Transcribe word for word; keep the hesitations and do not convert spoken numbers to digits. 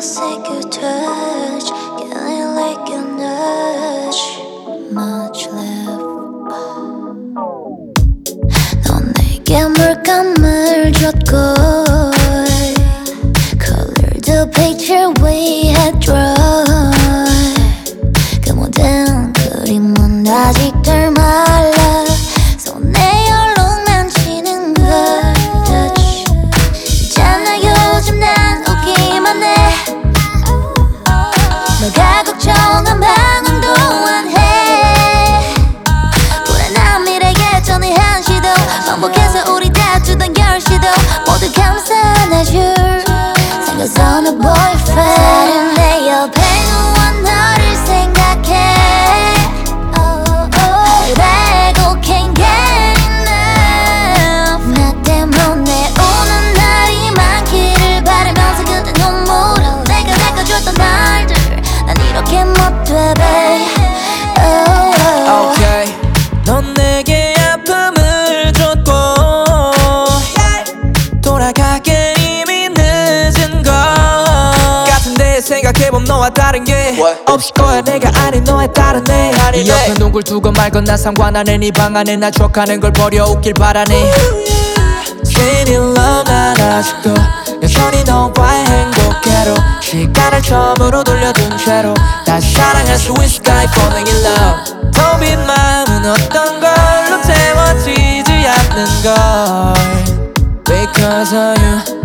sacred touch, killing like a nudge. Much left. 넌 내게 물감을 줬고 Color the picture we had drawn. 그 모든 그림은 아직 덜 말라. 손에 얼룩만 치는 걸 touch. 있잖아 요즘 난 웃기만 해. 너가 걱정한 방황도 안 해. 불안한 미래에 전에 한 시도 반복해서 우리 다투던 결시도 모두 감싸내줄 생각서 너 boyfriend. 내 옆에 누워 너를 생각해. 날 빼고 can't get enough. 나 때문에 우는 날이 많기를 바라면서 그때 눈물을 내가 닦아줬던 날들 난 이렇게 못돼 babe. Okay. 넌 내게 아픔을 줬고 돌아가게 이미 늦은 것 같은데 생각해보면 너와 다른 게 What? 없을 거야 내가 아닌 너의 다른 애 아니네. 네 옆에 누굴 두건 말건 나 상관 안 해. 네 방 안에 나 추억하는 걸 버려 웃길 바라네. Still in love 난 아직도 여전히 너와의 행복해로 시간을 처음으로 돌려둔 채로 다시 사랑할 수 있을까 falling in love. 텅 빈 마음은 어떤 걸로 채워지지 않는 걸 Because of you